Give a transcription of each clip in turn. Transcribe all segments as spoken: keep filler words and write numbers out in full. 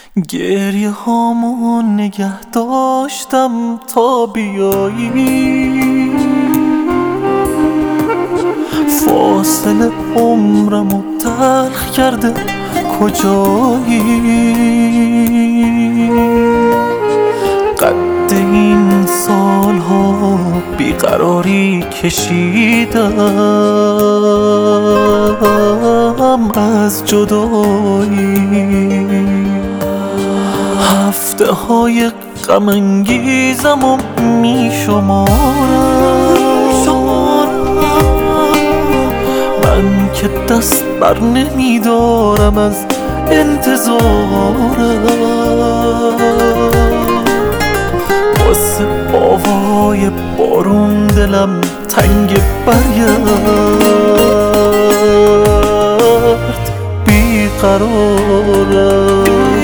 گریه هامو نگه داشتم تا بیایی، فاصله عمرمو تلخ کرده کجایی. قد این سالها بیقراری کشیدم از جدایی، هفته های غم انگیزمو می شمارم، من که دست بر نمی دارم از انتظارم. واسه آوای بارون دلم تنگ برگرد، بیقرارم.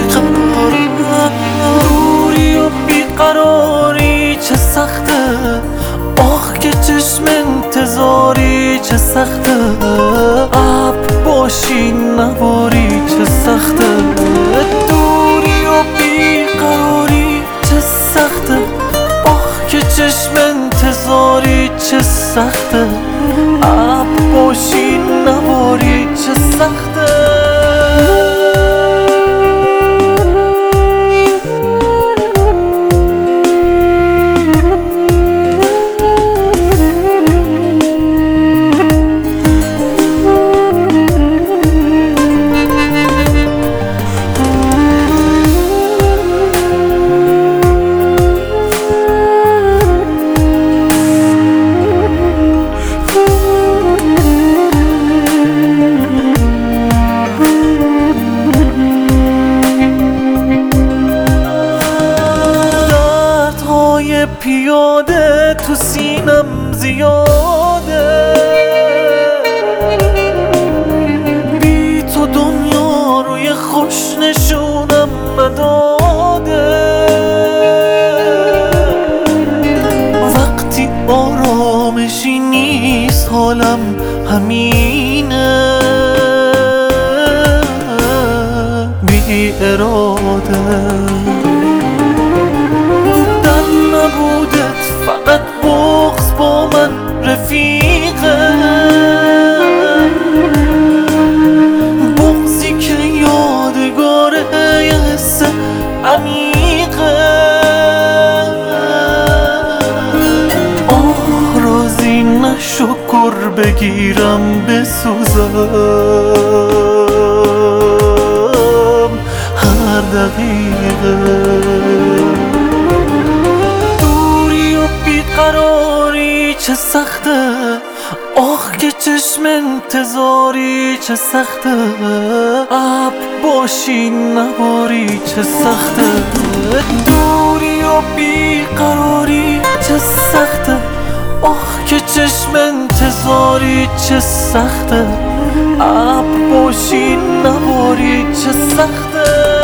دوری و بیقراری چه سخته، آخ که چشم انتظاری چه سخته. اب باشی نباری چه سخته، دوری و بیقراری چه سخته، آخ که چشم انتظاری چه سخته. اب باشی نباری چه سخته. پیاده تو سینم زیاده، بی تو دنیا روی خوش نشونم نداده. وقتی آرامشی نیست حالم همینه، بی اراده. نبودت فقط بغض با من رفیقه، بغضی که یادگاره یه حس عمیقه. آه رازی نشو گر بگیرم بسوزم هر دقیقه. بیقراری چه سخته، آخ که چشم انتظاری چه سخته. اب باشی نباری چه سخته، دوری و بیقراری چه سخته، آخ که چشم انتظاری چه سخته. اب باشی نباری چه سخته.